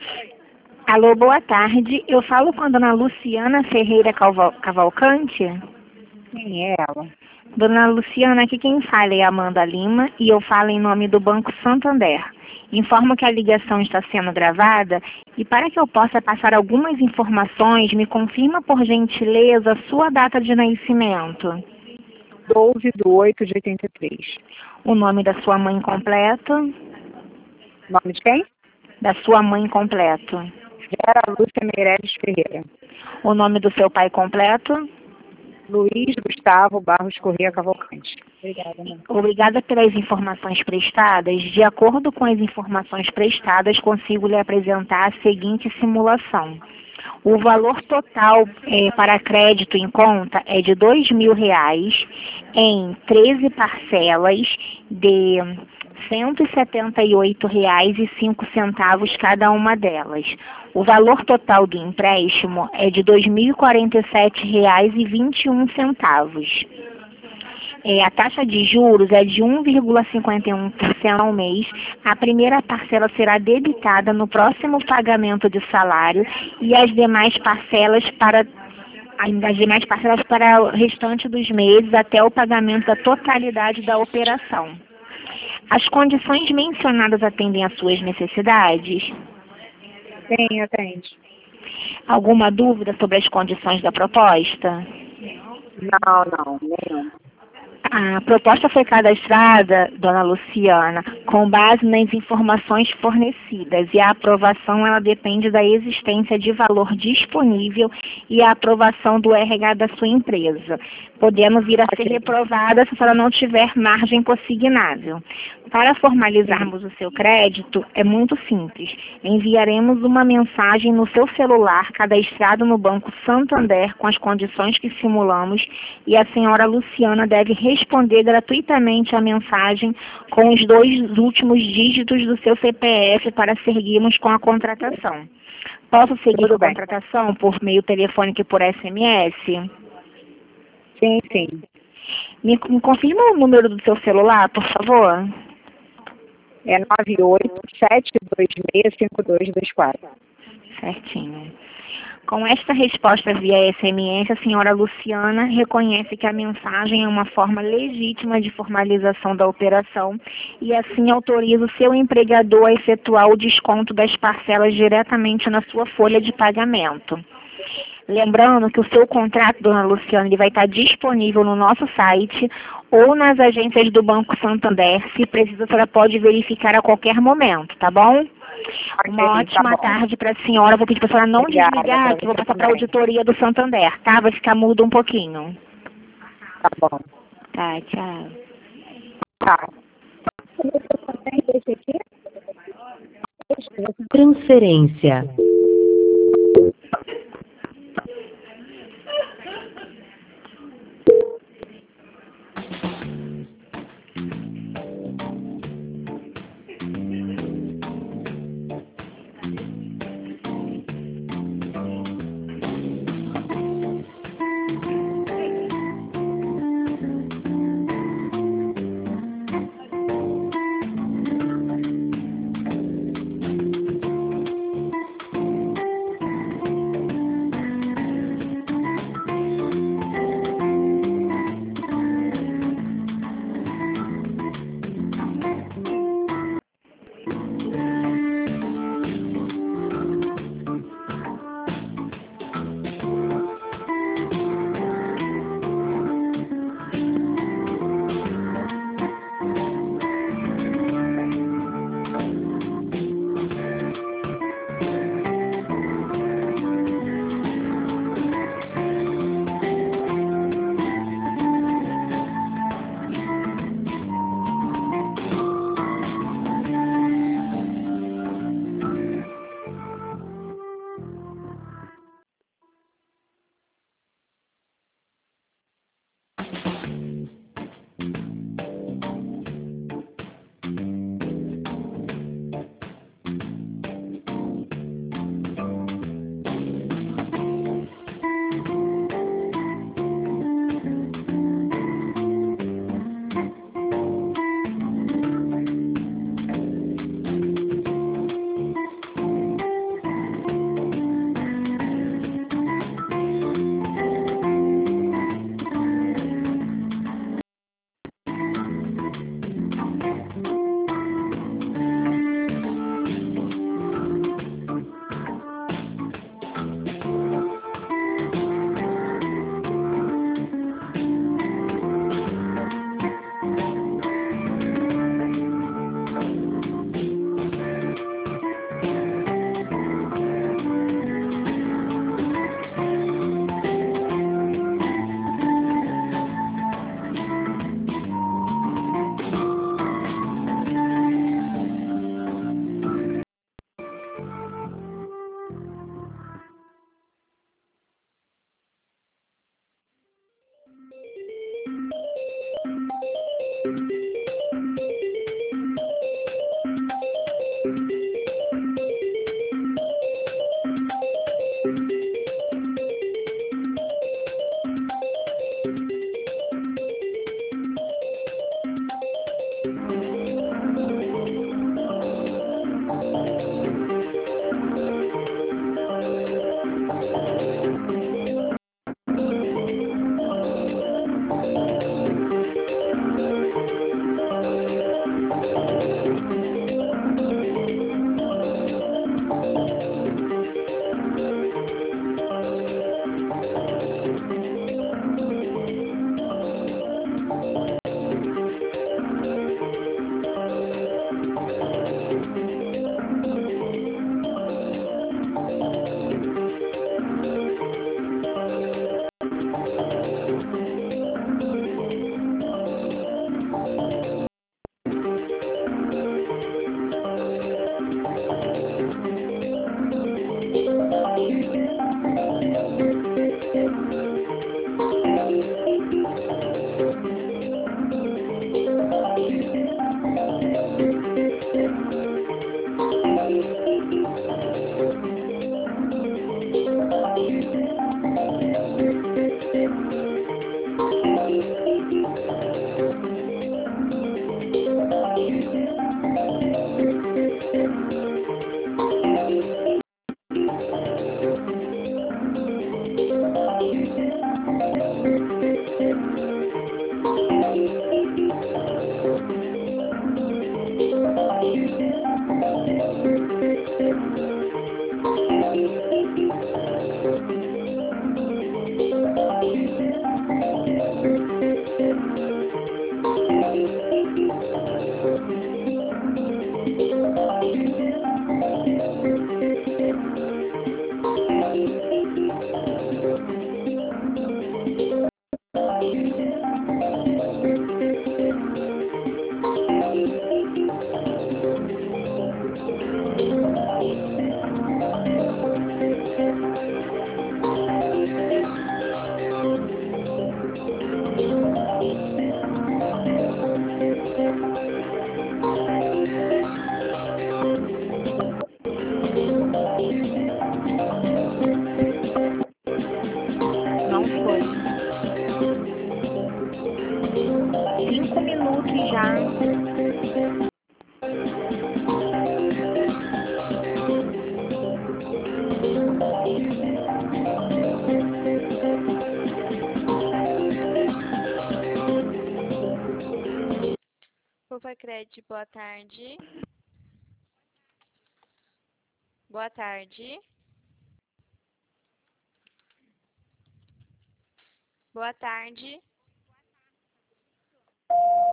Alô, boa tarde. Eu falo com a dona Luciana Ferreira Cavalcante. Quem é ela? Dona Luciana, aqui quem fala é Amanda Lima e eu falo em nome do Banco Santander. Informo que a ligação está sendo gravada e para que eu possa passar algumas informações, me confirma por gentileza sua data de nascimento. 12/8/83. O nome da sua mãe completo. Nome de quem? Da sua mãe completo. Vera Lúcia Meireles Ferreira. O nome do seu pai completo. Luiz Gustavo Barros Corrêa Cavalcante. Obrigada, mãe. Obrigada pelas informações prestadas. De acordo com as informações prestadas, consigo lhe apresentar a seguinte simulação. O valor total para crédito em conta é de R$ 2.000 em 13 parcelas de R$ 178,05 cada uma delas. O valor total do empréstimo é de R$ 2.047,21. A taxa de juros é de 1,51% ao mês. A primeira parcela será debitada no próximo pagamento de salário e as demais parcelas para o restante dos meses até o pagamento da totalidade da operação. As condições mencionadas atendem às suas necessidades? Sim, atende. Alguma dúvida sobre as condições da proposta? Não, nenhuma. A proposta foi cadastrada, dona Luciana, com base nas informações fornecidas e a aprovação ela depende da existência de valor disponível e a aprovação do RH da sua empresa, podendo vir a ser reprovada se ela não tiver margem consignável. Para formalizarmos o seu crédito, é muito simples. Enviaremos uma mensagem no seu celular cadastrado no Banco Santander com as condições que simulamos e a senhora Luciana deve responder gratuitamente a mensagem com os 2 últimos dígitos do seu CPF para seguirmos com a contratação. Posso seguir com a contratação por meio telefônico e por SMS? Sim. Me confirma o número do seu celular, por favor? É 98-726-5224. Certinho. Com esta resposta via SMS, a senhora Luciana reconhece que a mensagem é uma forma legítima de formalização da operação e assim autoriza o seu empregador a efetuar o desconto das parcelas diretamente na sua folha de pagamento. Lembrando que o seu contrato, dona Luciana, ele vai estar disponível no nosso site ou nas agências do Banco Santander. Se precisa, a senhora pode verificar a qualquer momento, tá bom? Uma ótima tarde para a senhora. Vou pedir para a senhora não desligar, que eu vou passar para a auditoria do Santander, tá? Vai ficar mudo um pouquinho. Tá bom. Tá, tchau. Tá. Transferência. Ruth, boa tarde. Boa tarde. Boa tarde.